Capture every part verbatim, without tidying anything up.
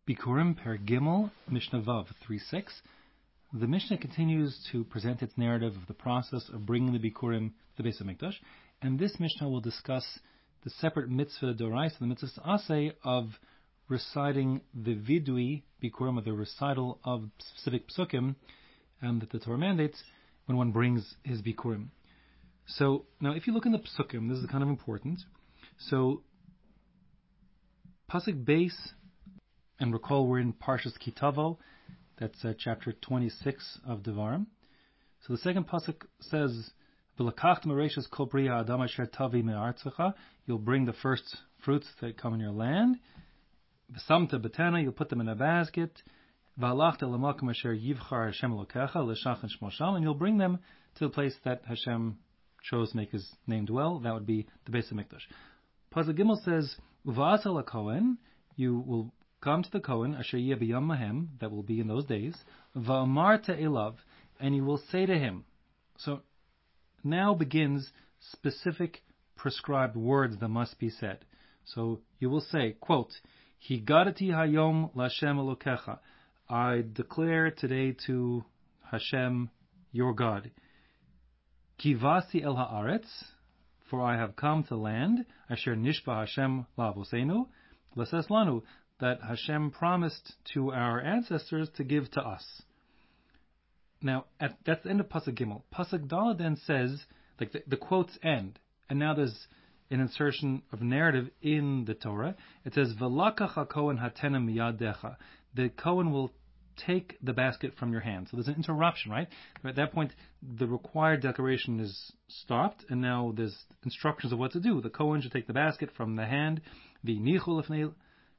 Bikurim Per Gimel, Mishnah Vav three six. The Mishnah continues to present its narrative of the process of bringing the Bikurim to the Beis HaMikdash, and this Mishnah will discuss the separate mitzvah d'oraisa, the mitzvah aseh of reciting the vidui Bikurim, or the recital of specific psukim um, that the Torah mandates when one brings his Bikurim. So, now if you look in the psukim, this is kind of important. So, Pasuk Beis, and recall we're in Parshas Kitavo, that's uh, chapter twenty-six of Devarim. So the second pasuk says, "V'lakachtem areishas kol pri ha'adam asher tavi me'artzecha." You'll bring the first fruits that come in your land. V'samta betana, you'll put them in a basket. V'halachta l'makom asher yivchar Hashem Elokecha l'shachan shmo sham, and you'll bring them to the place that Hashem chose to make His name dwell. That would be the Beis HaMikdash. Pasuk Gimel says, "V'asal HaKohen," you will come to the Kohen, asher yeh b'yom mahem, that will be in those days, va'amarta elav, and you will say to him. So now begins specific prescribed words that must be said. So you will say, quote, Higadati hayom l'Hashem Elokecha, I declare today to Hashem, your God, Kivasi el haaretz, for I have come to land, asher nishba Hashem la'avosenu, l'ses lanu, that Hashem promised to our ancestors to give to us. Now, at, that's the end of Pasuk Gimel. Pasuk Daled then says, like the, the quotes end, and now there's an insertion of narrative in the Torah. It says, "V'lakach haKohen hatena miyadecha." The Kohen will take the basket from your hand. So there's an interruption, right? At that point, the required declaration is stopped, and now there's instructions of what to do. The Kohen should take the basket from the hand, v'nichu lefnei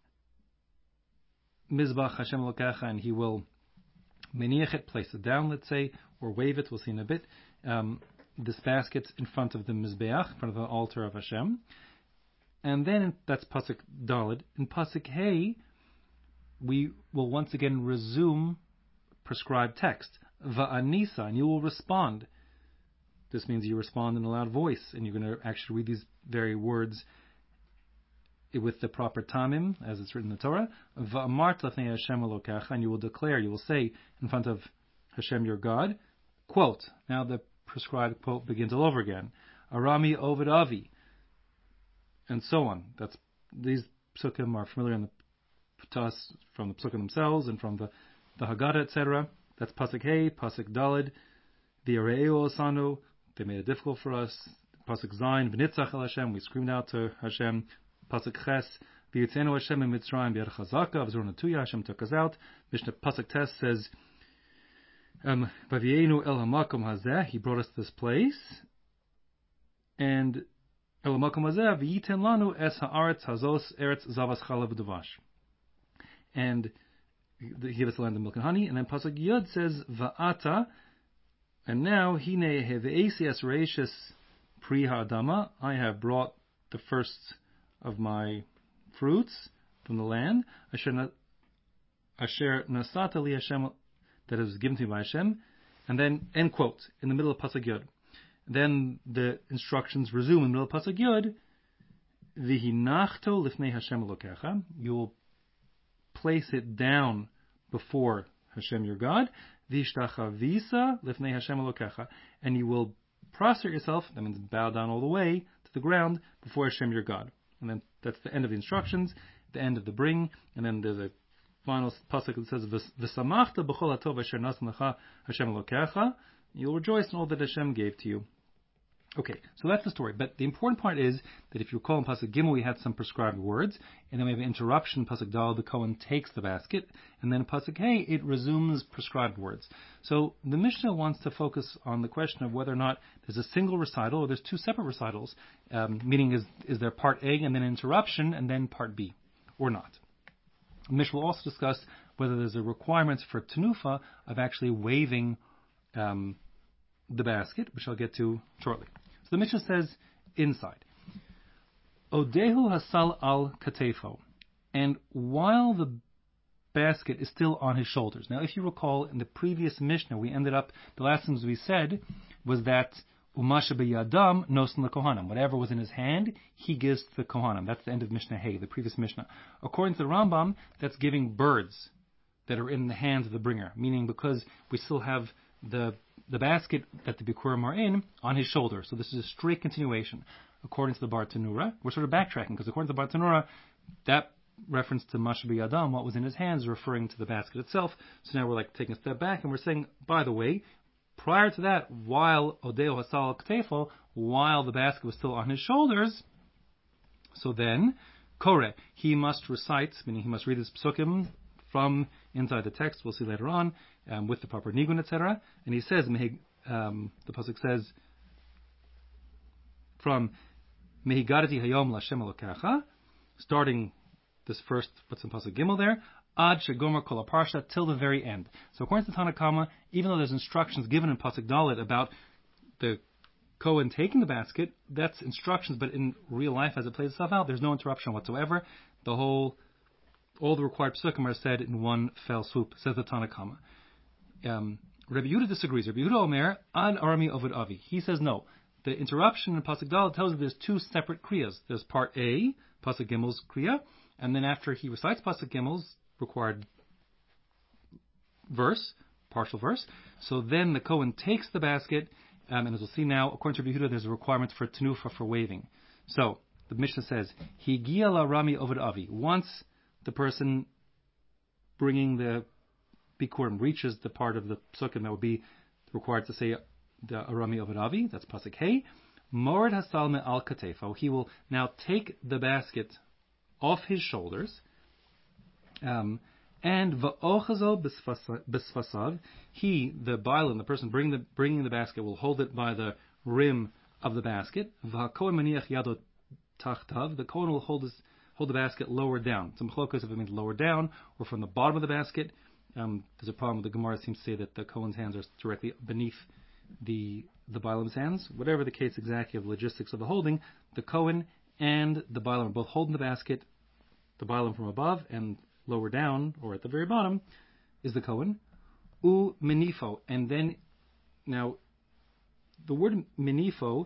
Mizbach Hashem Elokecha, and he will meniach it, place it down, let's say, or wave it, we'll see in a bit. Um, this basket in front of the Mizbeach, in front of the altar of Hashem. And then, that's Pasuk Daled. In Pasuk Hey, we will once again resume prescribed text. Va'anisa, and you will respond. This means you respond in a loud voice, and you're going to actually read these very words with the proper tamim, as it's written in the Torah. Va'amart lefnei Hashem Elokecha, and you will declare, you will say in front of Hashem your God, quote, now the prescribed quote begins all over again, Arami Oved Avi, and so on. That's, these psukim are familiar in the, to us from the psukim themselves and from the, the Haggadah, et cetera. That's Pasuk Hey, Pasuk Daled, the Areo Osanu, they made it difficult for us. Pasuk Zayin, V'nitzach el Hashem, we screamed out to Hashem. Pasuk Ches, V'yitzenu Hashem in Mitzrayim b'yad chazaka, V'zorna tuya, Hashem took us out. Mishnah Pasuk Tes says, um, V'vienu el hamakom hazeh, he brought us to this place, and el hamakom hazeh, V'yiten lanu es haaretz hazos eretz zavas chalav v'davash, and he gave us the land of milk and honey. And then Pasuk Yud says, Va'ata, and now, Hine heve'esi es reishis pri ha'adama, I have brought the first of my fruits from the land, asher nasata li Hashem, that is given to me by Hashem, and then end quote in the middle of Pasuk Yud. Then the instructions resume in the middle of Pasuk Yud. V'hinachto lifnei Hashem Elokecha, you will place it down before Hashem your God. V'ishtachavisa lifnei Hashem Elokecha, and you will prostrate yourself, that means bow down all the way to the ground before Hashem your God. And then that's the end of the instructions, the end of the bring, and then there's a final pasuk that says, "V'samachta b'chol hatov asher nasan lecha Hashem Elokecha." You'll rejoice in all that Hashem gave to you. Okay, so that's the story. But the important part is that if you recall in Pasuk Gimel, we had some prescribed words, and then we have an interruption. Pasuk Dal, the Kohen takes the basket, and then in Pasuk Hey, it resumes prescribed words. So the Mishnah wants to focus on the question of whether or not there's a single recital or there's two separate recitals, um, meaning is is there part A and then an interruption and then part B, or not. The Mishnah will also discuss whether there's a requirement for tenufa of actually waving um, the basket, which I'll get to shortly. So the Mishnah says inside, Odehu hasal al katefo, and while the basket is still on his shoulders. Now, if you recall, in the previous Mishnah, we ended up, the last things we said was that Umasha b'yadam nosen lekohanim. Whatever was in his hand, he gives to the kohanim. That's the end of Mishnah Hay, the previous Mishnah. According to the Rambam, that's giving birds that are in the hands of the bringer, meaning because we still have the the basket that the Bikurim are in on his shoulder. So this is a straight continuation. According to the Bar Tanura, we're sort of backtracking, because according to the Bar Tanura, that reference to Masha b'yadam, what was in his hands, is referring to the basket itself. So now we're like taking a step back, and we're saying, by the way, prior to that, while Odeo Hasal Ktefo, while the basket was still on his shoulders, so then, Kore, he must recite, meaning he must read his psukim from inside the text, we'll see later on, um, with the proper nigun, et cetera. And he says, um, the pasuk says, from Mehigadati Hayom Lashem Elokecha, starting this first, what's in pasuk Gimel there, Ad Shegomer Kol Parsha, till the very end. So according to Tanna Kama, even though there's instructions given in pasuk Dalet about the Kohen taking the basket, that's instructions, but in real life, as it plays itself out, there's no interruption whatsoever. The whole, all the required psukim are said in one fell swoop, says the Tanna Kama. Um, Rabbi Yehuda disagrees. Rabbi Yehuda Omer, Ad Arami Ovid Avi. He says no. The interruption in pasuk Dalet tells you there's two separate kriyas. There's part A, pasuk Gimel's kriya, and then after he recites pasuk Gimel's required verse, partial verse, so then the Kohen takes the basket, um, and as we'll see now, according to Rabbi Yehuda, there's a requirement for tenufa, for waving. So the Mishnah says, Higia la Rami Ovid Avi. Once the person bringing the Bikurim reaches the part of the psukim that would be required to say the Arami Ovid Avi, that's pasuk Hey, Mored Hasalme al Katefo, he will now take the basket off his shoulders, um, and va'ochazo b'sfasav, he, the bailam, the person bringing the bringing the basket, will hold it by the rim of the basket. V'hakohen maniach yado tachtav, the kohen will hold his hold the basket lower down. Some machlokas if it means lower down or from the bottom of the basket. Um, there's a problem with the Gemara. Seems to say that the kohen's hands are directly beneath the the bailam's hands. Whatever the case exactly of the logistics of the holding, the kohen and the bailam are both holding the basket. The bailam from above, and lower down, or at the very bottom, is the kohen. U menifo, and then, now, the word menifo,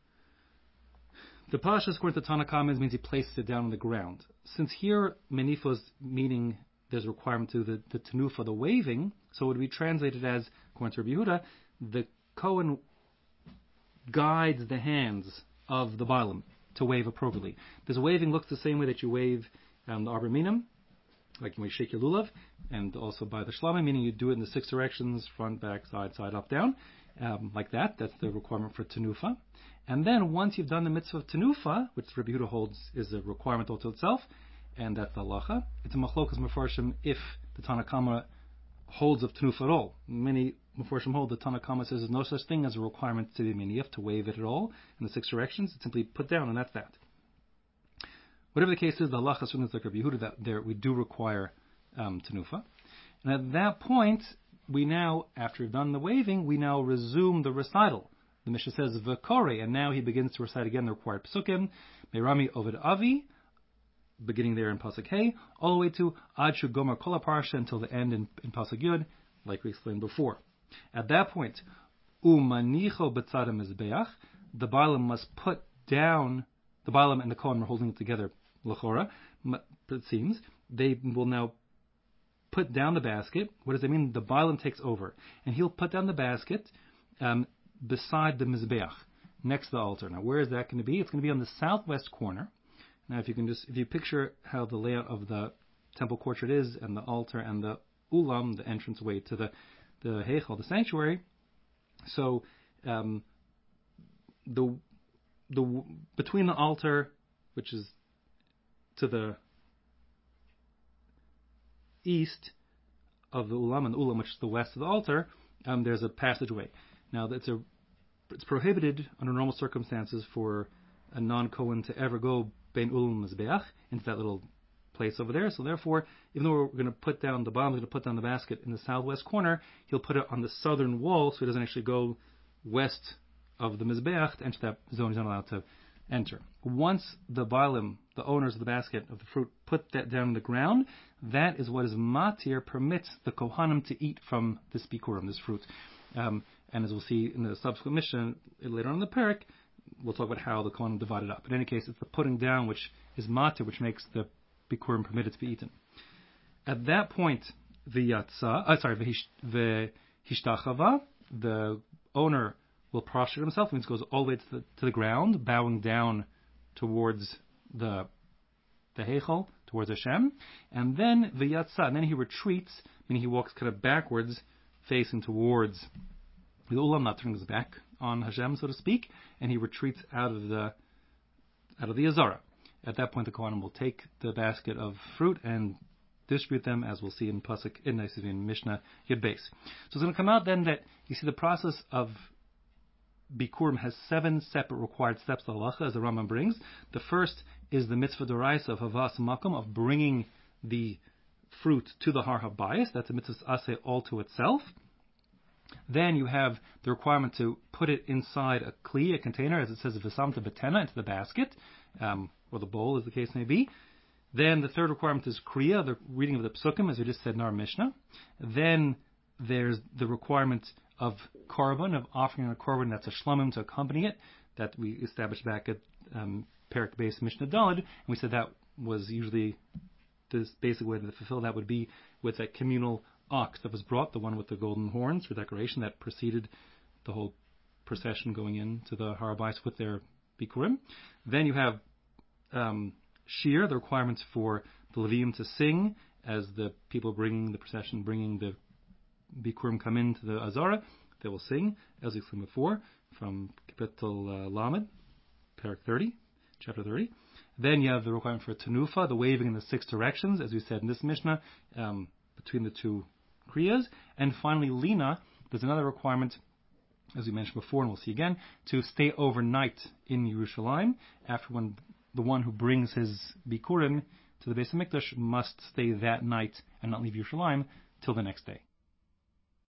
the Pashas according to Tanna Kama means he places it down on the ground. Since here menifo's meaning there's a requirement to the, the tenufa, the waving, so it would be translated as, according to Rabbi Yehuda, the kohen guides the hands of the bailam to wave appropriately. This waving looks the same way that you wave um, the Arba Minim, like when you shake your lulav, and also by the shlamim, meaning you do it in the six directions, front, back, side, side, up, down, um, like that. That's the requirement for tenufa. And then once you've done the mitzvah of tenufa, which Rabbi Yehuda holds is a requirement all to itself, and that's the halacha, it's a machlokas mefarshim if the Tanna Kama holds of tenufa at all. Many mefarshim hold the Tanna Kama says there's no such thing as a requirement to be miniyaf, to wave it at all in the six directions. It's simply put down, and that's that. Whatever the case is, the halacha certainly is like Rabbi Yehuda, that there we do require um, tenufa. And at that point, we now, after we've done the waving, we now resume the recital. The Mishnah says v'kore, and now he begins to recite again the required psukim, Meirami Ovid Avi, beginning there in pasuk Hey, all the way to Ad Shu Gomer Kol Parsha, until the end in, in pasuk Yud, like we explained before. At that point, Umanicho B'tzad HaMizbeach, the bailam must put down, the bailam and the kohen are holding it together, l'chora, it seems. They will now put down the basket. What does that mean? The bailam takes over, and he'll put down the basket um, beside the mizbeach, next to the altar. Now, where is that going to be? It's going to be on the southwest corner. Now, if you can just, if you picture how the layout of the temple courtyard is, and the altar and the ulam, the entrance way to the the heichal, the sanctuary. So, um, the the between the altar, which is to the east of the ulam, and the ulam, which is the west of the altar, um, there's a passageway. Now, it's a it's prohibited under normal circumstances for a non-Kohen to ever go bein ulam mizbeach, into that little place over there. So therefore, even though we're going to put down the bottom, we're going to put down the basket in the southwest corner, he'll put it on the southern wall, so he doesn't actually go west of the mizbeach to enter that zone. He's not allowed to enter. Once the bailam, the owners of the basket of the fruit, put that down on the ground, that is what is matir, permits the kohanim to eat from this bikurim, this fruit. Um, And as we'll see in the subsequent mission later on in the parak, we'll talk about how the Kohanim divided up. In any case, it's the putting down which is matir, which makes the bikurim permitted to be eaten. At that point, the yatsa, uh, sorry, the hishtachava, the owner will prostrate himself, means goes all the way to the, to the ground, bowing down towards the the heichal, towards Hashem, and then the yatsa, and then he retreats, meaning he walks kind of backwards, facing towards the ulam, not turning his back on Hashem, so to speak, and he retreats out of the out of the azara. At that point, the Kohanim will take the basket of fruit and distribute them, as we'll see in pasuk in, in Mishnah Yud Beis. So it's going to come out then that you see the process of Bikurim has seven separate required steps to halacha, as the Rambam brings. The first is the mitzvah d'oraisa of havas makom, of bringing the fruit to the har habayis. That's a mitzvah aseh all to itself. Then you have the requirement to put it inside a kli, a container, as it says, v'samta b'tena, into the basket, um, or the bowl, as the case may be. Then the third requirement is kriya, the reading of the psukim, as we just said in our Mishnah. Then there's the requirement of korban, of offering a korban that's a shlamim to accompany it, that we established back at um, Parak Beis Mishnah Daled, and we said that was usually the basic way to fulfill that would be with a communal ox that was brought, the one with the golden horns for decoration that preceded the whole procession going into the Har HaBayis with their bikurim. Then you have um, shir, the requirements for the Levim to sing as the people bringing the procession, bringing the Bikurim come into the Azara, they will sing, as we explained before, from Kapitel uh, Lamed, Parak thirty, chapter thirty. Then you have the requirement for Tanufa, the waving in the six directions, as we said in this Mishnah, um, between the two Kriyas. And finally, Lina, there's another requirement, as we mentioned before, and we'll see again, to stay overnight in Yerushalayim, after when the one who brings his Bikurim to the Beis HaMikdash must stay that night and not leave Yerushalayim till the next day.